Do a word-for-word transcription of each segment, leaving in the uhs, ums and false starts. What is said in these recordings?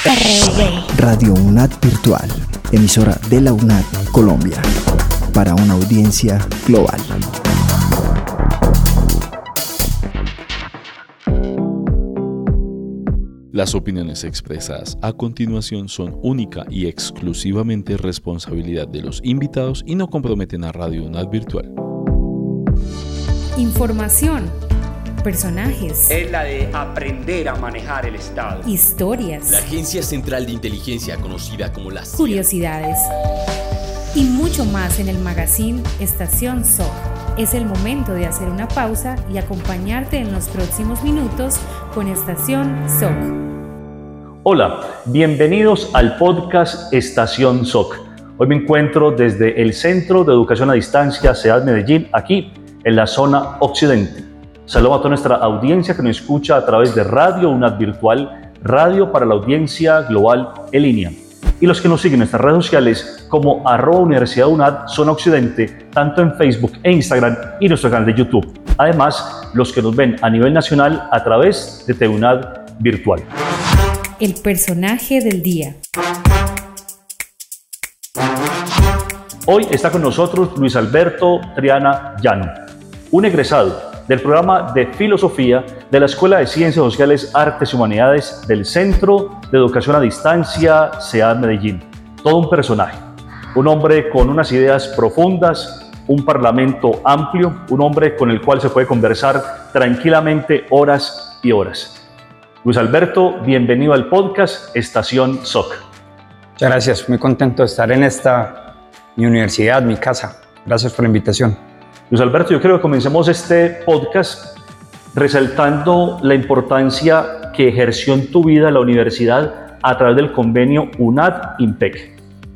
R V. Radio UNAD Virtual, emisora de la UNAD Colombia, para una audiencia global. Las opiniones expresadas a continuación son única y exclusivamente responsabilidad de los invitados y no comprometen a Radio UNAD Virtual. Información, personajes, es la de aprender a manejar el Estado, historias, la Agencia Central de Inteligencia conocida como la C I A, curiosidades y mucho más en el magazine Estación S O C. Es el momento de hacer una pausa y acompañarte en los próximos minutos con Estación S O C. Hola, bienvenidos al podcast Estación S O C. Hoy me encuentro desde el Centro de Educación a Distancia C E A D Medellín, aquí en la zona occidente. Saludo a toda nuestra audiencia que nos escucha a través de Radio UNAD Virtual, radio para la audiencia global en línea. Y los que nos siguen en nuestras redes sociales como arroba Universidad UNAD Zona Occidente, tanto en Facebook e Instagram y nuestro canal de YouTube. Además, los que nos ven a nivel nacional a través de TVUNAD Virtual. El personaje del día. Hoy está con nosotros Luis Alberto Triana Llano, un egresado del programa de Filosofía de la Escuela de Ciencias Sociales, Artes y Humanidades del Centro de Educación a Distancia C E A D Medellín. Todo un personaje, un hombre con unas ideas profundas, un parlamento amplio, un hombre con el cual se puede conversar tranquilamente horas y horas. Luis Alberto, bienvenido al podcast Estación S O C. Muchas gracias, muy contento de estar en esta, mi universidad, mi casa. Gracias por la invitación. Luis Alberto, yo creo que comencemos este podcast resaltando la importancia que ejerció en tu vida la universidad a través del convenio UNAD-IMPEC.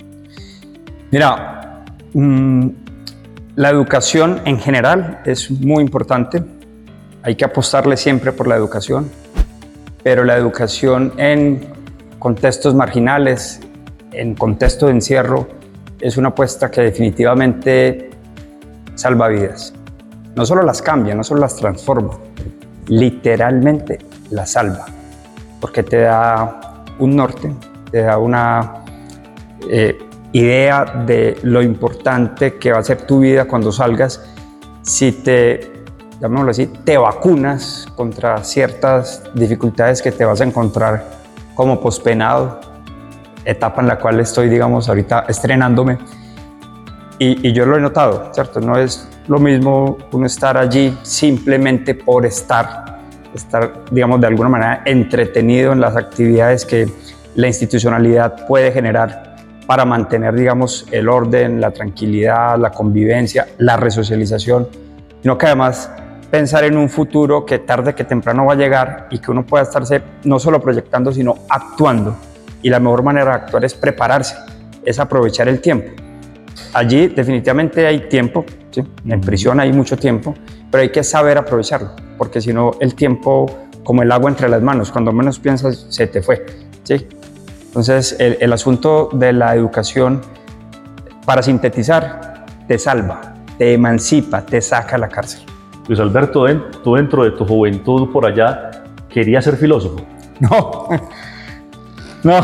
Mira, mmm, la educación en general es muy importante. Hay que apostarle siempre por la educación, pero la educación en contextos marginales, en contexto de encierro, es una apuesta que definitivamente salva vidas. No solo las cambia, no solo las transforma, literalmente las salva, porque te da un norte, te da una eh, idea de lo importante que va a ser tu vida cuando salgas si te, llamémoslo así, te vacunas contra ciertas dificultades que te vas a encontrar como pospenado, etapa en la cual estoy, digamos, ahorita estrenándome. Y, y yo lo he notado, ¿cierto? No es lo mismo uno estar allí simplemente por estar, estar, digamos, de alguna manera entretenido en las actividades que la institucionalidad puede generar para mantener, digamos, el orden, la tranquilidad, la convivencia, la resocialización, sino que además pensar en un futuro que tarde que temprano va a llegar y que uno pueda estarse no solo proyectando, sino actuando. Y la mejor manera de actuar es prepararse, es aprovechar el tiempo. Allí definitivamente hay tiempo, ¿sí? En prisión hay mucho tiempo, pero hay que saber aprovecharlo, porque si no el tiempo, como el agua entre las manos, cuando menos piensas se te fue, ¿sí? Entonces el, el asunto de la educación, para sintetizar, te salva, te emancipa, te saca a la cárcel. Luis Alberto, tú dentro de tu juventud por allá, ¿querías ser filósofo? No, no,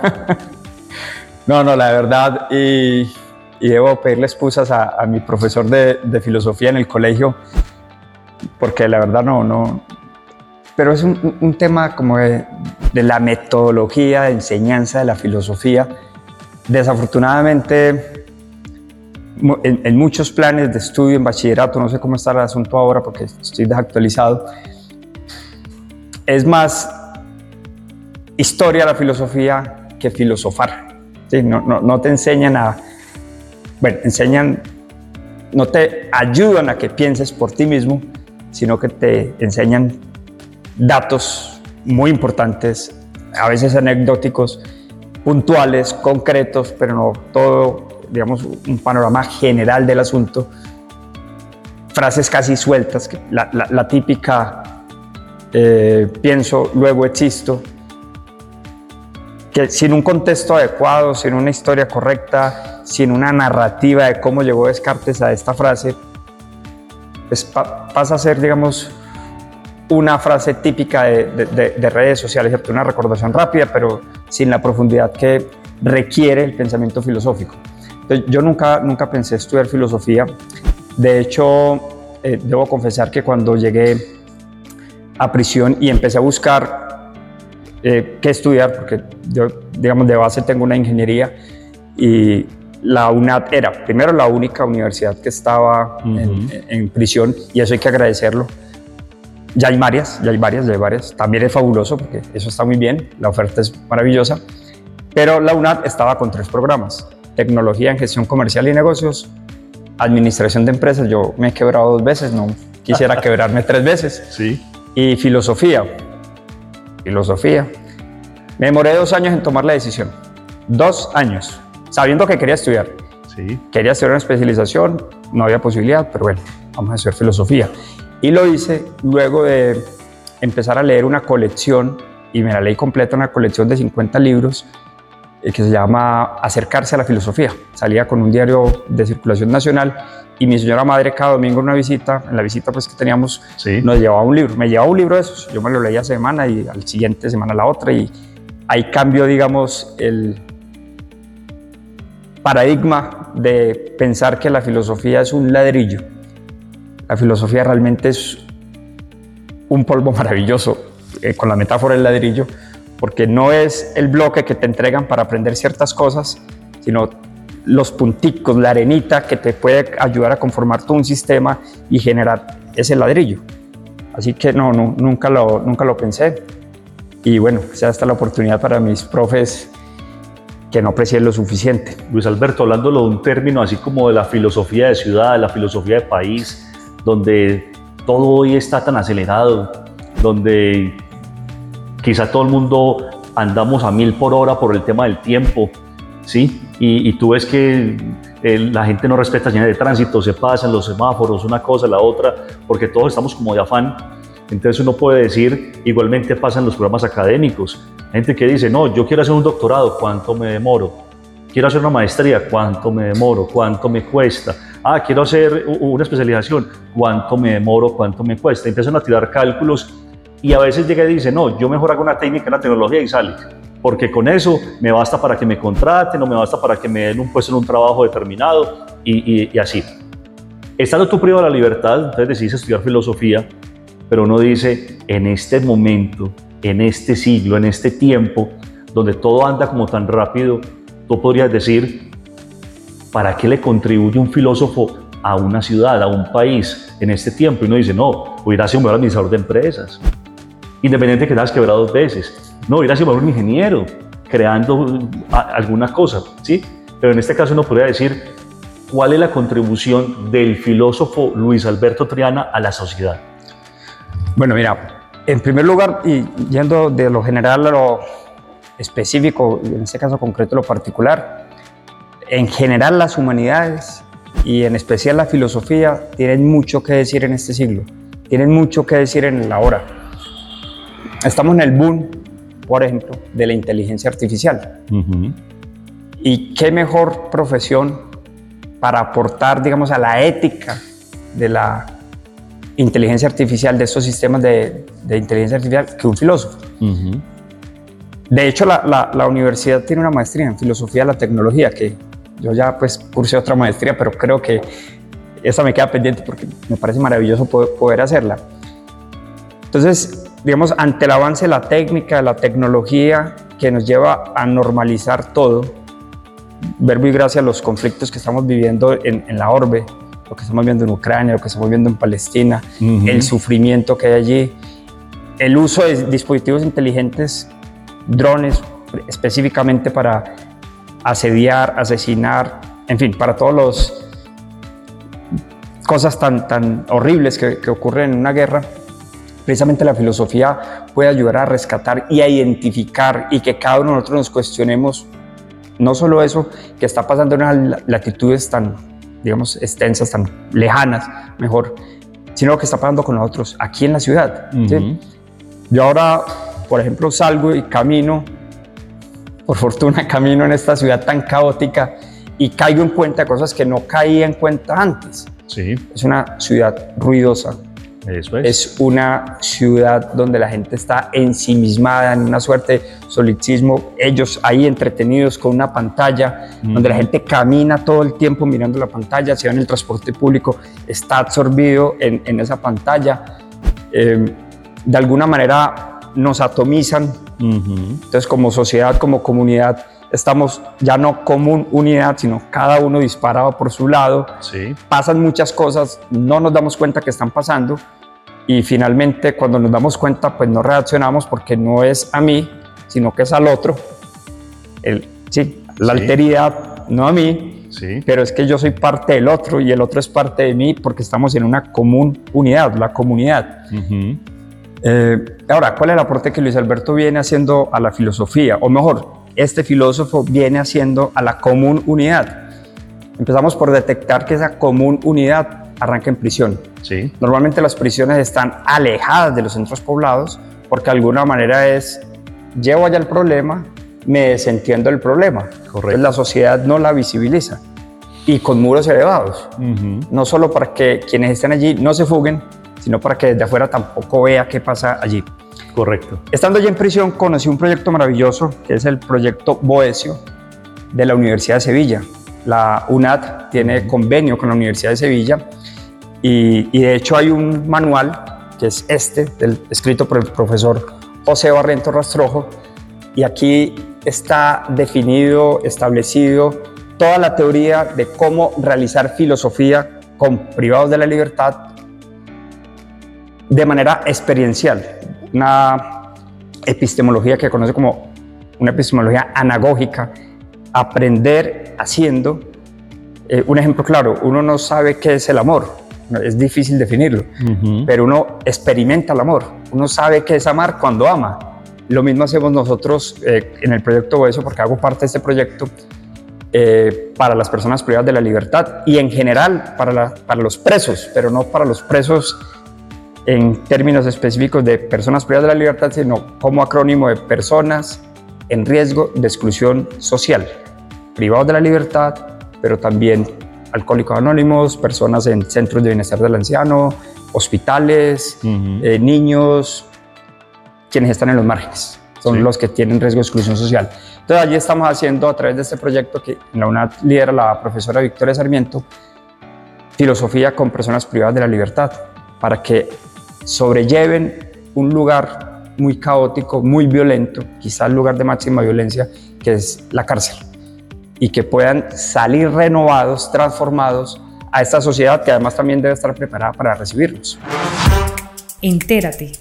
no, no, la verdad, y... y debo pedirle excusas a, a mi profesor de, de filosofía en el colegio, porque la verdad no, no, pero es un, un tema como de, de la metodología de enseñanza de la filosofía. Desafortunadamente, en, en muchos planes de estudio en bachillerato, no sé cómo está el asunto ahora porque estoy desactualizado, es más historia la filosofía que filosofar, ¿sí? No, no, no te enseñan a Bueno, enseñan, no te ayudan a que pienses por ti mismo, sino que te enseñan datos muy importantes, a veces anecdóticos, puntuales, concretos, pero no todo, digamos, un panorama general del asunto. Frases casi sueltas, la, la, la típica eh, pienso, luego existo, que sin un contexto adecuado, sin una historia correcta, sin una narrativa de cómo llegó Descartes a esta frase, pues pa- pasa a ser, digamos, una frase típica de, de, de, de redes sociales, ¿cierto? Una recordación rápida, pero sin la profundidad que requiere el pensamiento filosófico. Entonces, yo nunca, nunca pensé estudiar filosofía. De hecho, eh, debo confesar que cuando llegué a prisión y empecé a buscar eh, qué estudiar, porque yo, digamos, de base tengo una ingeniería, y la UNAD era primero la única universidad que estaba uh-huh. en, en prisión, y eso hay que agradecerlo. Ya hay varias, ya hay varias, ya hay varias. También es fabuloso porque eso está muy bien, la oferta es maravillosa, pero la UNAD estaba con tres programas: Tecnología en Gestión Comercial y Negocios, Administración de Empresas, yo me he quebrado dos veces, no quisiera quebrarme tres veces, sí. Y Filosofía. Filosofía. Me demoré dos años en tomar la decisión, dos años, sabiendo que quería estudiar. Sí. Quería estudiar una especialización, no había posibilidad, pero bueno, vamos a estudiar Filosofía. Y lo hice luego de empezar a leer una colección, y me la leí completa, una colección de cincuenta libros eh, que se llama Acercarse a la Filosofía. Salía con un diario de circulación nacional, y mi señora madre cada domingo en una visita, en la visita pues que teníamos, sí. nos llevaba un libro. Me llevaba un libro de esos, yo me lo leía semana y al siguiente semana la otra, y ahí cambió, digamos, el paradigma de pensar que la filosofía es un ladrillo. La filosofía realmente es un polvo maravilloso, eh, con la metáfora del ladrillo, porque no es el bloque que te entregan para aprender ciertas cosas, sino los punticos, la arenita que te puede ayudar a conformar todo un sistema y generar ese ladrillo. Así que no, no nunca, lo, nunca lo pensé. Y bueno, sea esta la oportunidad para mis profes que no aprecien lo suficiente. Luis Alberto, hablándolo de un término así como de la filosofía de ciudad, de la filosofía de país, donde todo hoy está tan acelerado, donde quizá todo el mundo andamos a mil por hora por el tema del tiempo, ¿sí? Y, y tú ves que eh, la gente no respeta señales de tránsito, se pasan los semáforos, una cosa, la otra, porque todos estamos como de afán. Entonces uno puede decir, igualmente pasan los programas académicos. Hay gente que dice, no, yo quiero hacer un doctorado, ¿cuánto me demoro? Quiero hacer una maestría, ¿cuánto me demoro? ¿Cuánto me cuesta? Ah, quiero hacer una especialización, ¿cuánto me demoro? ¿Cuánto me cuesta? Empiezan a tirar cálculos, y a veces llega y dice, no, yo mejor hago una técnica en la tecnología y sale, porque con eso me basta para que me contraten, o me basta para que me den un puesto en un trabajo determinado, y, y, y así. Estando tú privado de la libertad, entonces decidiste estudiar filosofía, pero uno dice, en este momento, en este siglo, en este tiempo, donde todo anda como tan rápido, tú podrías decir, ¿para qué le contribuye un filósofo a una ciudad, a un país en este tiempo? Y uno dice, no, hubiera sido un mejor administrador de empresas, independiente que te hayas quebrado dos veces. No, hubiera sido mejor un ingeniero, creando alguna cosa, ¿sí? Pero en este caso uno podría decir, ¿cuál es la contribución del filósofo Luis Alberto Triana a la sociedad? Bueno, mira, en primer lugar, y yendo de lo general a lo específico, en este caso concreto lo particular, en general las humanidades y en especial la filosofía tienen mucho que decir en este siglo, tienen mucho que decir en la hora. Estamos en el boom, por ejemplo, de la inteligencia artificial. Uh-huh. Y qué mejor profesión para aportar, digamos, a la ética de la inteligencia artificial, de estos sistemas de, de inteligencia artificial, que un filósofo. Uh-huh. De hecho, la, la, la universidad tiene una maestría en filosofía de la tecnología, que yo ya pues cursé otra maestría, pero creo que esa me queda pendiente porque me parece maravilloso poder, poder hacerla. Entonces, digamos, ante el avance de la técnica, de la tecnología, que nos lleva a normalizar todo, verbo y gracia a los conflictos que estamos viviendo en, en la orbe, lo que estamos viendo en Ucrania, lo que estamos viendo en Palestina, uh-huh. el sufrimiento que hay allí, el uso de dispositivos inteligentes, drones, específicamente para asediar, asesinar, en fin, para todas las cosas tan, tan horribles que, que ocurren en una guerra. Precisamente la filosofía puede ayudar a rescatar y a identificar, y que cada uno de nosotros nos cuestionemos no solo eso que está pasando en unas latitudes tan, digamos, extensas, tan lejanas, mejor, sino lo que está pasando con nosotros aquí en la ciudad. Uh-huh. ¿Sí? Yo ahora, por ejemplo, salgo y camino, por fortuna camino en esta ciudad tan caótica, y caigo en cuenta de cosas que no caía en cuenta antes. Sí. Es una ciudad ruidosa, Eso es. Es una ciudad donde la gente está ensimismada en una suerte de solipsismo, ellos ahí entretenidos con una pantalla, mm. donde la gente camina todo el tiempo mirando la pantalla, si va en el transporte público, está absorbido en, en esa pantalla. Eh, de alguna manera nos atomizan, uh-huh. entonces como sociedad, como comunidad, estamos ya no como unidad, sino cada uno disparado por su lado. Sí. Pasan muchas cosas, no nos damos cuenta que están pasando y finalmente cuando nos damos cuenta pues no reaccionamos porque no es a mí, sino que es al otro. El, sí, la sí. alteridad, no a mí, sí. pero es que yo soy parte del otro y el otro es parte de mí porque estamos en una común unidad, la comunidad. Uh-huh. Eh, ahora, ¿cuál es el aporte que Luis Alberto viene haciendo a la filosofía? O mejor, este filósofo viene haciendo a la común unidad. Empezamos por detectar que esa común unidad arranca en prisión. Sí. Normalmente las prisiones están alejadas de los centros poblados porque de alguna manera es, llevo allá el problema, me desentiendo del problema. Correcto. Entonces la sociedad no la visibiliza y con muros elevados. Uh-huh. No solo para que quienes estén allí no se fuguen, sino para que desde afuera tampoco vea qué pasa allí. Correcto. Estando ya en prisión conocí un proyecto maravilloso que es el proyecto Boecio de la Universidad de Sevilla. La UNAD tiene convenio con la Universidad de Sevilla y, y de hecho hay un manual que es este, del, escrito por el profesor José Barrientos Rastrojo, y aquí está definido, establecido toda la teoría de cómo realizar filosofía con privados de la libertad de manera experiencial. Una epistemología que conoce como una epistemología anagógica, aprender haciendo. Eh, un ejemplo claro, uno no sabe qué es el amor, es difícil definirlo, uh-huh. pero uno experimenta el amor, uno sabe qué es amar cuando ama. Lo mismo hacemos nosotros eh, en el proyecto Boecio, porque hago parte de este proyecto, eh, para las personas privadas de la libertad y en general para, la, para los presos, pero no para los presos en términos específicos de personas privadas de la libertad, sino como acrónimo de personas en riesgo de exclusión social, privados de la libertad, pero también alcohólicos anónimos, personas en centros de bienestar del anciano, hospitales, uh-huh. eh, niños, quienes están en los márgenes, son sí. los que tienen riesgo de exclusión social. Entonces allí estamos haciendo a través de este proyecto que en la UNAD lidera la profesora Victoria Sarmiento, filosofía con personas privadas de la libertad, para que sobrelleven un lugar muy caótico, muy violento, quizás el lugar de máxima violencia, que es la cárcel, y que puedan salir renovados, transformados a esta sociedad que además también debe estar preparada para recibirlos. Entérate.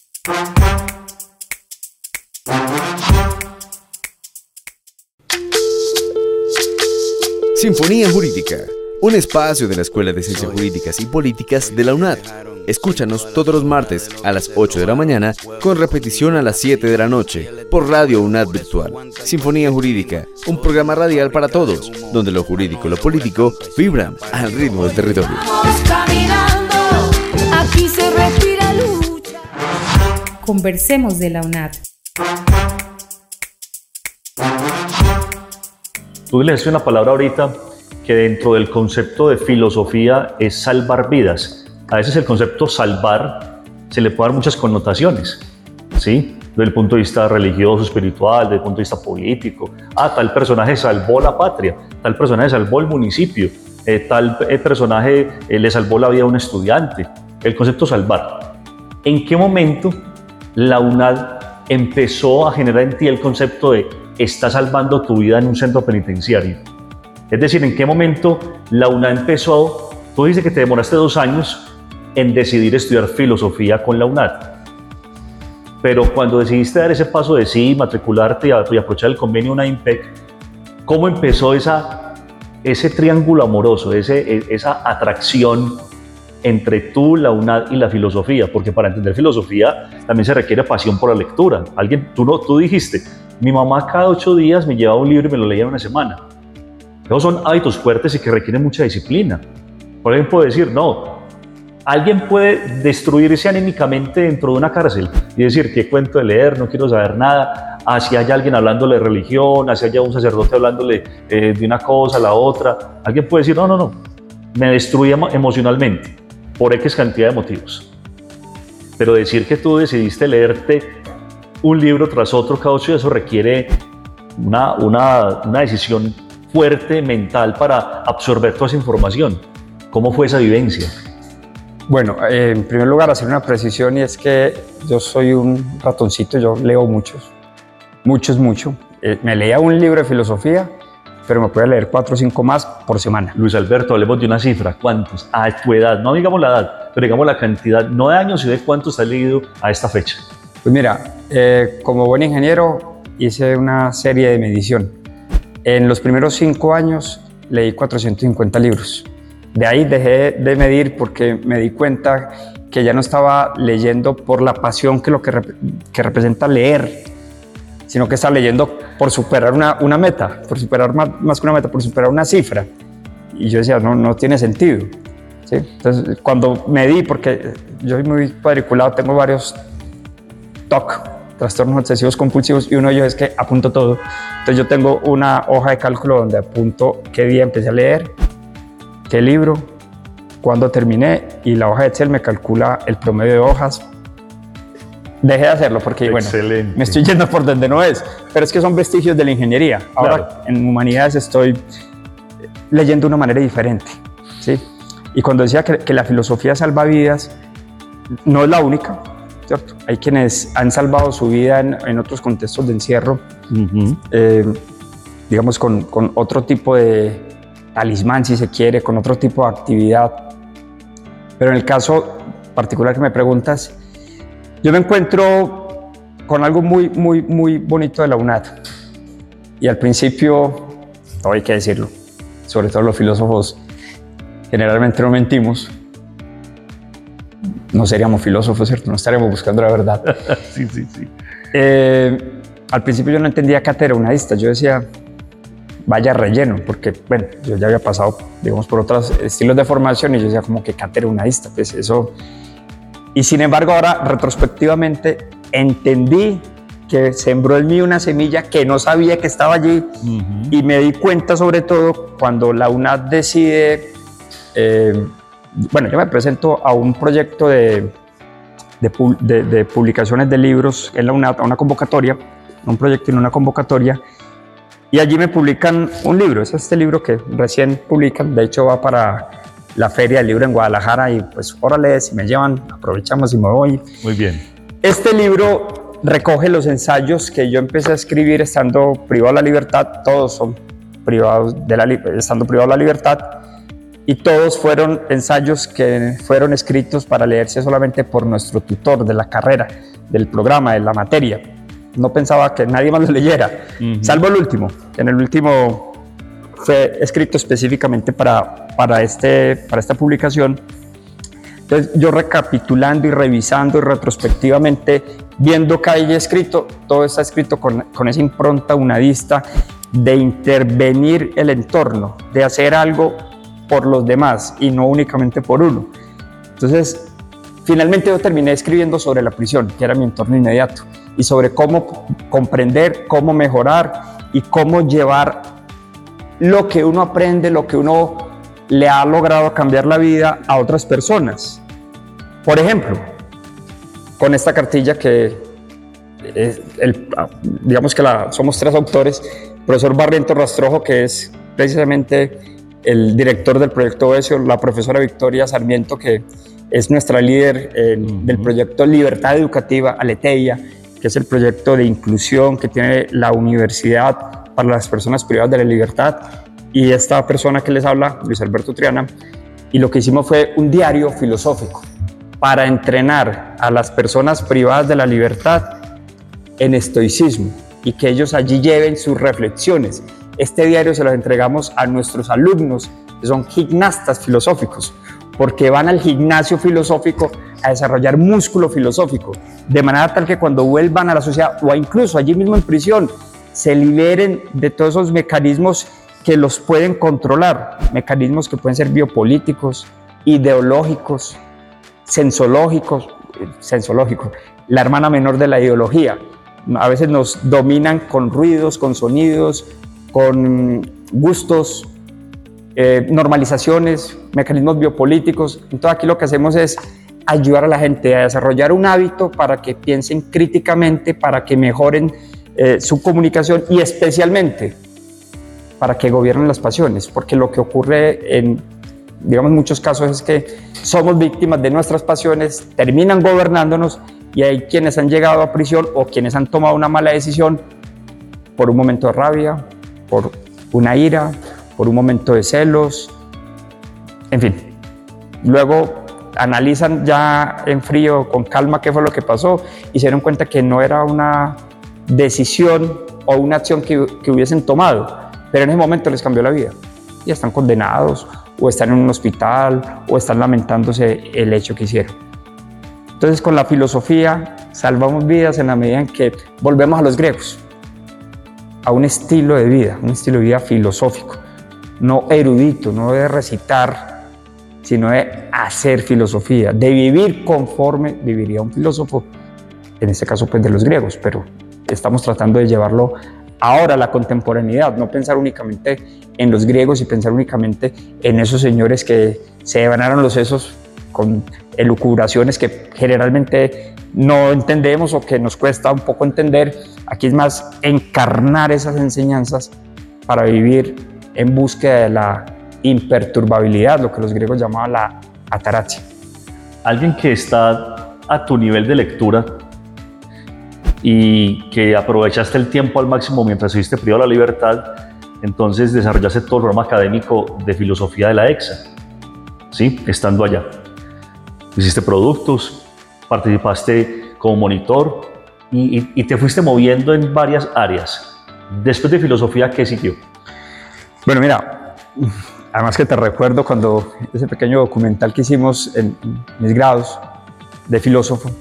Sinfonía Jurídica, un espacio de la Escuela de Ciencias Jurídicas y Políticas de la UNAD. Escúchanos todos los martes a las ocho de la mañana, con repetición a las siete de la noche, por Radio UNAD Virtual. Sinfonía Jurídica, un programa radial para todos, donde lo jurídico y lo político vibran al ritmo del territorio. Aquí se respira lucha. Conversemos de la UNAD. Tú le dijiste una palabra ahorita que dentro del concepto de filosofía es salvar vidas. A veces el concepto salvar se le puede dar muchas connotaciones, ¿sí? Desde el punto de vista religioso, espiritual, desde el punto de vista político. Ah, tal personaje salvó la patria, tal personaje salvó el municipio, eh, tal eh, personaje eh, le salvó la vida a un estudiante. El concepto salvar. ¿En qué momento la UNAD empezó a generar en ti el concepto de está salvando tu vida en un centro penitenciario? Es decir, ¿en qué momento la UNAD empezó? Tú dices que te demoraste dos años en decidir estudiar filosofía con la UNAD, pero cuando decidiste dar ese paso de sí, matricularte y aprovechar el convenio UNAD IMPEC, ¿cómo empezó esa, ese triángulo amoroso, ese, esa atracción entre tú, la UNAD y la filosofía? Porque para entender filosofía también se requiere pasión por la lectura. Alguien, tú, no, tú dijiste, mi mamá cada ocho días me llevaba un libro y me lo leía en una semana. Esos son hábitos fuertes y que requieren mucha disciplina. Por ejemplo, puede decir, no, alguien puede destruirse anímicamente dentro de una cárcel y decir, ¿qué cuento de leer? No quiero saber nada. Así hay alguien hablándole de religión, así haya un sacerdote hablándole eh, de una cosa a la otra. Alguien puede decir, no, no, no, me destruye emocionalmente por X cantidad de motivos. pero decir que tú decidiste leerte un libro tras otro, Caucio, eso requiere una, una, una decisión fuerte mental para absorber toda esa información. ¿Cómo fue esa vivencia? Bueno, eh, en primer lugar, hacer una precisión, y es que yo soy un ratoncito, yo leo muchos, muchos, mucho. Eh, me leía un libro de filosofía, pero me podía leer cuatro o cinco más por semana. Luis Alberto, hablemos de una cifra. ¿Cuántos? A tu edad, no digamos la edad, pero digamos la cantidad, no de años, sino de cuántos has leído a esta fecha. Pues mira, eh, como buen ingeniero hice una serie de medición. En los primeros cinco años leí cuatrocientos cincuenta libros. De ahí dejé de medir porque me di cuenta que ya no estaba leyendo por la pasión que lo que, rep que representa leer, sino que estaba leyendo por superar una, una meta, por superar más, más que una meta, por superar una cifra. Y yo decía, no, no tiene sentido, ¿sí? Entonces, cuando medí, porque yo soy muy cuadriculado, tengo varios T O C, trastornos obsesivos compulsivos, y uno de ellos es que apunto todo. Entonces yo tengo una hoja de cálculo donde apunto qué día empecé a leer, qué libro, cuándo terminé, y la hoja de Excel me calcula el promedio de hojas. Dejé de hacerlo porque, Excelente. bueno, me estoy yendo por donde no es, pero es que son vestigios de la ingeniería. Ahora, claro, en humanidades estoy leyendo de una manera diferente, ¿sí? Y cuando decía que, que la filosofía salva vidas, no es la única, ¿cierto? Hay quienes han salvado su vida en, en otros contextos de encierro, uh-huh. eh, digamos con, con otro tipo de talismán, si se quiere, con otro tipo de actividad. Pero en el caso particular que me preguntas, yo me encuentro con algo muy, muy, muy bonito de la UNAD. Y al principio, todo hay que decirlo, sobre todo los filósofos generalmente no mentimos. No seríamos filósofos, ¿cierto? No estaríamos buscando la verdad. Sí, sí, sí. Eh, al principio yo no entendía qué era unadista. Yo decía, vaya relleno, porque, bueno, yo ya había pasado, digamos, por otros estilos de formación, y yo decía como que cátedra unadista, pues eso. Y sin embargo, ahora, retrospectivamente, entendí que sembró en mí una semilla que no sabía que estaba allí, uh-huh. Y me di cuenta, sobre todo, cuando la UNAD decide, eh, bueno, yo me presento a un proyecto de, de, de, de publicaciones de libros en la UNAD, a una convocatoria, un proyecto en una convocatoria, y allí me publican un libro. Es este libro que recién publican, de hecho va para la Feria del Libro en Guadalajara, y pues órale, si me llevan, aprovechamos y me voy. Muy bien. Este libro recoge los ensayos que yo empecé a escribir estando privado de la libertad. Todos son privados de la, estando privado de la libertad, y todos fueron ensayos que fueron escritos para leerse solamente por nuestro tutor de la carrera, del programa, de la materia. No pensaba que nadie más lo leyera, uh-huh. Salvo el último, que en el último fue escrito específicamente para, para, este, para esta publicación. Entonces yo, recapitulando y revisando y retrospectivamente viendo que hay escrito, todo está escrito con, con esa impronta unadista de intervenir el entorno, de hacer algo por los demás y no únicamente por uno. Entonces finalmente yo terminé escribiendo sobre la prisión, que era mi entorno inmediato, y sobre cómo comprender, cómo mejorar y cómo llevar lo que uno aprende, lo que uno le ha logrado cambiar la vida a otras personas. Por ejemplo, con esta cartilla que es el, digamos que la, somos tres autores, el profesor Barrientos Rastrojo, que es precisamente el director del proyecto Oesio, la profesora Victoria Sarmiento, que es nuestra líder eh, uh-huh. del proyecto Libertad Educativa, Aleteia, que es el proyecto de inclusión que tiene la universidad para las personas privadas de la libertad, y esta persona que les habla, Luis Alberto Triana. Y lo que hicimos fue un diario filosófico para entrenar a las personas privadas de la libertad en estoicismo, y que ellos allí lleven sus reflexiones. Este diario se lo entregamos a nuestros alumnos, que son gimnastas filosóficos, porque van al gimnasio filosófico a desarrollar músculo filosófico, de manera tal que cuando vuelvan a la sociedad, o incluso allí mismo en prisión, se liberen de todos esos mecanismos que los pueden controlar, mecanismos que pueden ser biopolíticos, ideológicos, sensológicos, sensológicos, la hermana menor de la ideología. A veces nos dominan con ruidos, con sonidos, con gustos, eh, normalizaciones, mecanismos biopolíticos. Entonces aquí lo que hacemos es ayudar a la gente a desarrollar un hábito para que piensen críticamente, para que mejoren eh, su comunicación y especialmente para que gobiernen las pasiones, porque lo que ocurre en, digamos, muchos casos es que somos víctimas de nuestras pasiones, terminan gobernándonos y hay quienes han llegado a prisión o quienes han tomado una mala decisión por un momento de rabia, por una ira, por un momento de celos, en fin. Luego analizan ya en frío, con calma, qué fue lo que pasó y se dieron cuenta que no era una decisión o una acción que, que hubiesen tomado, pero en ese momento les cambió la vida y están condenados o están en un hospital o están lamentándose el hecho que hicieron. Entonces, con la filosofía salvamos vidas en la medida en que volvemos a los griegos, a un estilo de vida, un estilo de vida filosófico, no erudito, no de recitar, sino de hacer filosofía, de vivir conforme viviría un filósofo, en este caso pues de los griegos, pero estamos tratando de llevarlo ahora a la contemporaneidad, no pensar únicamente en los griegos y pensar únicamente en esos señores que se devanaron los sesos con elucubraciones que generalmente no entendemos o que nos cuesta un poco entender. Aquí es más encarnar esas enseñanzas para vivir en búsqueda de la imperturbabilidad, lo que los griegos llamaban la ataraxia. Alguien que está a tu nivel de lectura y que aprovechaste el tiempo al máximo mientras estuviste privado de la libertad, entonces desarrollaste todo el programa académico de filosofía de la EXA, ¿sí? Estando allá. Hiciste productos, participaste como monitor y, y, y te fuiste moviendo en varias áreas. Después de filosofía, ¿qué siguió? Bueno, mira, además que te recuerdo cuando ese pequeño documental que hicimos en mis grados de filósofo,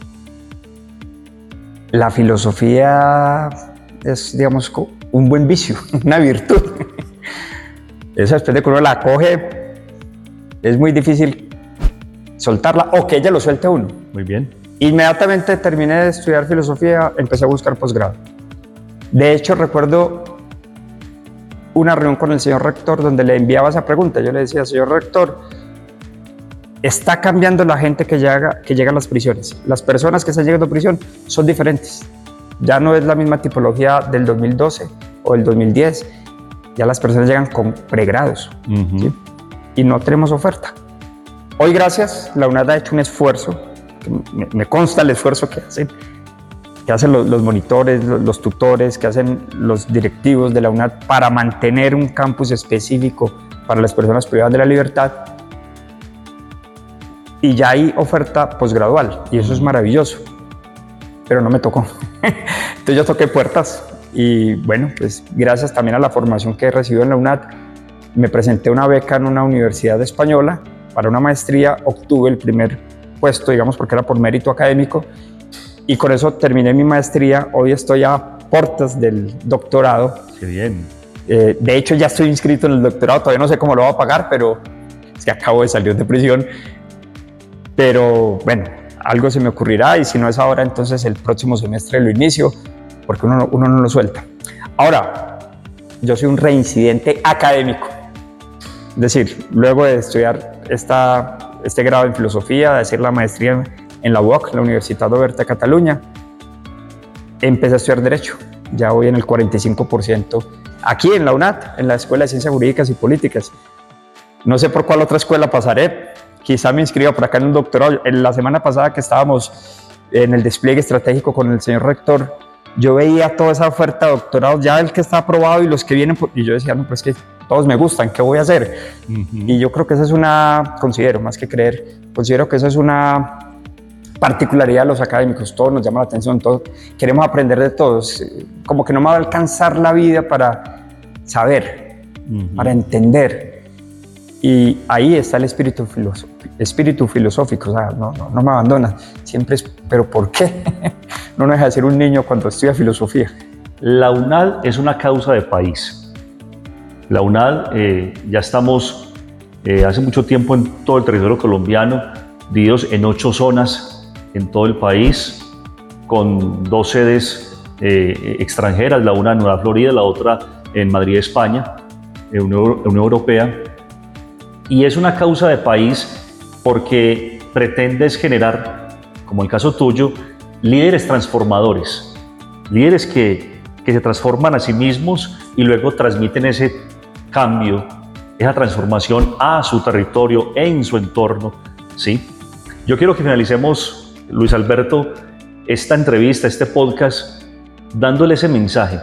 la filosofía es, digamos, un buen vicio, una virtud. Esa después de que uno la coge, es muy difícil soltarla o que ella lo suelte a uno. Muy bien. Inmediatamente terminé de estudiar filosofía, empecé a buscar posgrado. De hecho, recuerdo una reunión con el señor rector donde le enviaba esa pregunta. Yo le decía, señor rector, está cambiando la gente que llega, que llega a las prisiones. Las personas que están llegando a prisión son diferentes. Ya no es la misma tipología del dos mil doce o del dos mil diez. Ya las personas llegan con pregrados, uh-huh. ¿sí? Y no tenemos oferta. Hoy, gracias, la UNAD ha hecho un esfuerzo, me, me consta el esfuerzo que hacen, que hacen los, los monitores, los, los tutores, que hacen los directivos de la UNAD para mantener un campus específico para las personas privadas de la libertad. Y ya hay oferta posgradual, y eso es maravilloso, pero no me tocó. Entonces yo toqué puertas, y bueno, pues gracias también a la formación que he recibido en la UNAD, me presenté una beca en una universidad española para una maestría, obtuve el primer puesto, digamos, porque era por mérito académico, y con eso terminé mi maestría. Hoy estoy a puertas del doctorado. ¡Qué bien! Eh, de hecho, ya estoy inscrito en el doctorado, todavía no sé cómo lo voy a pagar, pero es que acabo de salir de prisión. Pero bueno, algo se me ocurrirá, y si no es ahora, entonces el próximo semestre lo inicio, porque uno, uno no lo suelta. Ahora, yo soy un reincidente académico. Es decir, luego de estudiar esta, este grado en filosofía, de hacer la maestría en la U O C, la Universitat Oberta de Cataluña, empecé a estudiar Derecho. Ya voy en el cuarenta y cinco por ciento aquí en la UNAD, en la Escuela de Ciencias Jurídicas y Políticas. No sé por cuál otra escuela pasaré, quizá me inscriba por acá en un doctorado. En la semana pasada que estábamos en el despliegue estratégico con el señor rector, yo veía toda esa oferta de doctorado, ya el que está aprobado y los que vienen, por, y yo decía, no, pues que todos me gustan, ¿qué voy a hacer? Uh-huh. Y yo creo que esa es una, considero, más que creer, considero que esa es una particularidad de los académicos. Todos nos llama la atención, todos queremos aprender de todos, como que no me va a alcanzar la vida para saber, uh-huh. para entender. Y ahí está el espíritu, filosófico, espíritu filosófico, o sea, no, no, no me abandona, siempre es, ¿pero por qué? No deja de ser un niño cuando estudia filosofía. La UNAD es una causa de país. La UNAD, eh, ya estamos eh, hace mucho tiempo en todo el territorio colombiano, divididos en ocho zonas en todo el país, con dos sedes eh, extranjeras, la una en Nueva Florida, la otra en Madrid, España, en Unión Europea. Y es una causa de país porque pretendes generar, como el caso tuyo, líderes transformadores, líderes que, que se transforman a sí mismos y luego transmiten ese cambio, esa transformación a su territorio, en su entorno, ¿sí? Yo quiero que finalicemos, Luis Alberto, esta entrevista, este podcast, dándole ese mensaje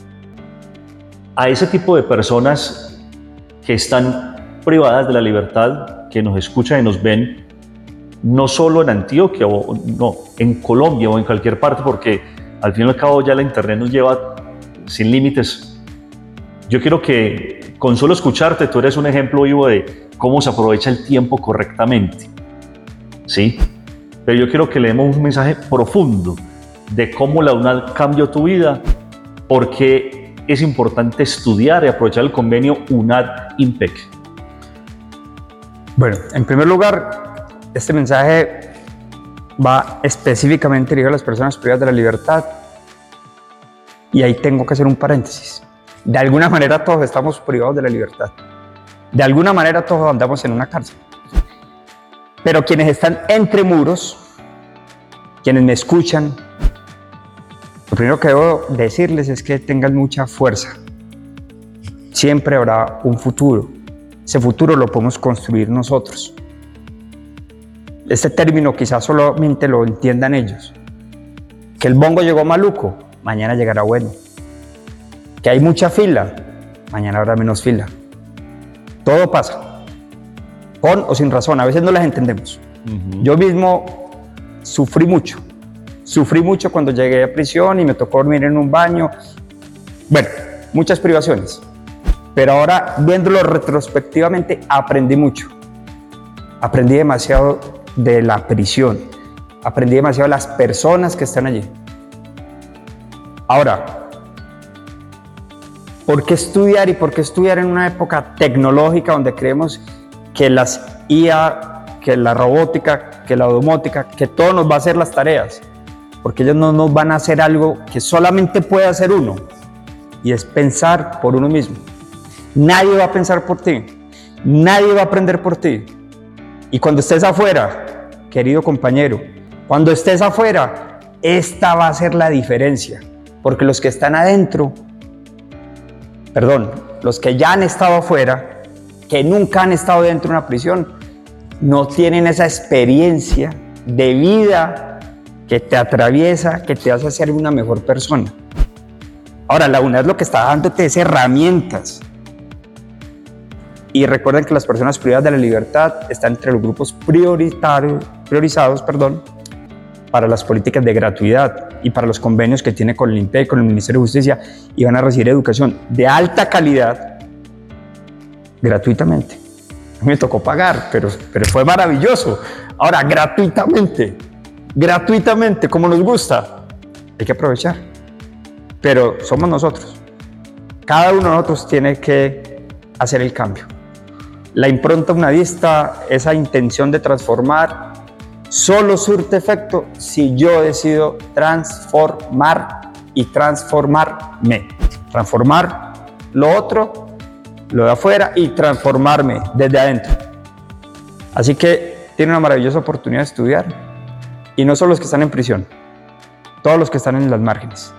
a ese tipo de personas que están privadas de la libertad, que nos escuchan y nos ven, no solo en Antioquia, o no, en Colombia o en cualquier parte, porque al fin y al cabo ya la internet nos lleva sin límites. Yo quiero que con solo escucharte, tú eres un ejemplo vivo de cómo se aprovecha el tiempo correctamente, ¿sí? Pero yo quiero que le demos un mensaje profundo de cómo la UNAD cambió tu vida, porque es importante estudiar y aprovechar el convenio UNAD-IMPEC. Bueno, en primer lugar, este mensaje va específicamente dirigido a las personas privadas de la libertad, y ahí tengo que hacer un paréntesis. De alguna manera todos estamos privados de la libertad. De alguna manera todos andamos en una cárcel. Pero quienes están entre muros, quienes me escuchan, lo primero que debo decirles es que tengan mucha fuerza. Siempre habrá un futuro. Ese futuro lo podemos construir nosotros. Este término quizás solamente lo entiendan ellos. Que el bongo llegó maluco, mañana llegará bueno. Que hay mucha fila, mañana habrá menos fila. Todo pasa, con o sin razón, a veces no las entendemos. Uh-huh. Yo mismo sufrí mucho, sufrí mucho cuando llegué a prisión y me tocó dormir en un baño. Bueno, muchas privaciones, pero ahora viéndolo retrospectivamente aprendí mucho. Aprendí demasiado de la prisión, aprendí demasiado de las personas que están allí. Ahora, ¿por qué estudiar y por qué estudiar en una época tecnológica donde creemos que las I A, que la robótica, que la domótica, que todo nos va a hacer las tareas? Porque ellos no nos van a hacer algo que solamente puede hacer uno, y es pensar por uno mismo. Nadie va a pensar por ti, nadie va a aprender por ti. Y cuando estés afuera, querido compañero, cuando estés afuera, esta va a ser la diferencia, porque los que están adentro, perdón, los que ya han estado afuera, que nunca han estado dentro de una prisión, no tienen esa experiencia de vida que te atraviesa, que te hace ser una mejor persona. Ahora, la UNAD lo que está dándote es herramientas. Y recuerden que las personas privadas de la libertad están entre los grupos prioritarios, priorizados perdón, para las políticas de gratuidad y para los convenios que tiene con el INPEC, con el Ministerio de Justicia, y van a recibir educación de alta calidad gratuitamente. A mí me tocó pagar, pero, pero fue maravilloso. Ahora, gratuitamente, gratuitamente, como nos gusta, hay que aprovechar. Pero somos nosotros. Cada uno de nosotros tiene que hacer el cambio. La impronta unadista, esa intención de transformar, solo surte efecto si yo decido transformar y transformarme. Transformar lo otro, lo de afuera, y transformarme desde adentro. Así que tiene una maravillosa oportunidad de estudiar, y no solo los que están en prisión, todos los que están en las márgenes.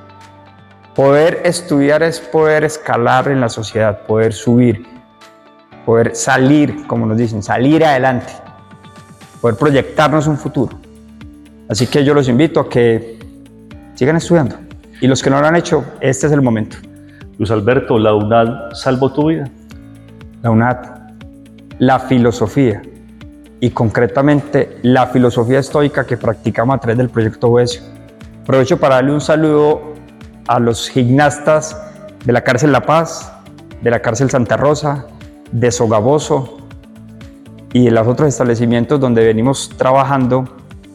Poder estudiar es poder escalar en la sociedad, poder subir, poder salir, como nos dicen, salir adelante, poder proyectarnos un futuro. Así que yo los invito a que sigan estudiando, y los que no lo han hecho, este es el momento. Luis Alberto, ¿la UNAD salvó tu vida? La UNAD, la filosofía, y concretamente la filosofía estoica que practicamos a través del proyecto Boecio. Aprovecho para darle un saludo a los gimnastas de la cárcel La Paz, de la cárcel Santa Rosa, de Sogamoso y de los otros establecimientos donde venimos trabajando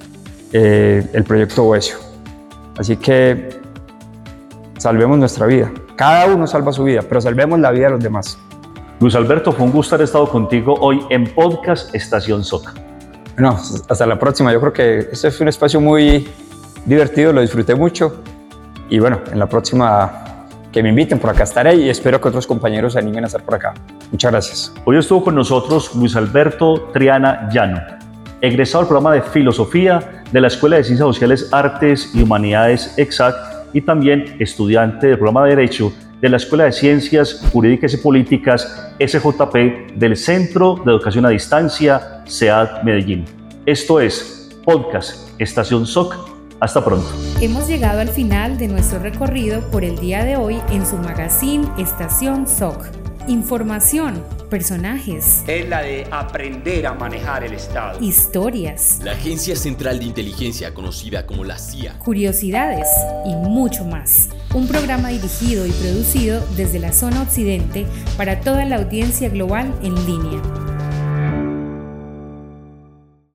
eh, el proyecto Boecio. Así que salvemos nuestra vida. Cada uno salva su vida, pero salvemos la vida de los demás. Luis Alberto, fue un gusto haber estado contigo hoy en Podcast Estación S O C. Bueno, hasta la próxima. Yo creo que este fue un espacio muy divertido, lo disfruté mucho. Y bueno, en la próxima que me inviten, por acá estaré, y espero que otros compañeros se animen a estar por acá. Muchas gracias. Hoy estuvo con nosotros Luis Alberto Triana Llano. egresado del programa de Filosofía de la Escuela de Ciencias Sociales, Artes y Humanidades EXAC y también estudiante del programa de Derecho de la Escuela de Ciencias Jurídicas y Políticas S J P del Centro de Educación a Distancia C E A D Medellín. Esto es Podcast Estación S O C. Hasta pronto. Hemos llegado al final de nuestro recorrido por el día de hoy en su magazine Estación S O C. Información, personajes. Es la de aprender a manejar el Estado. Historias. La Agencia Central de Inteligencia, conocida como la C I A. Curiosidades y mucho más. Un programa dirigido y producido desde la zona occidente para toda la audiencia global en línea.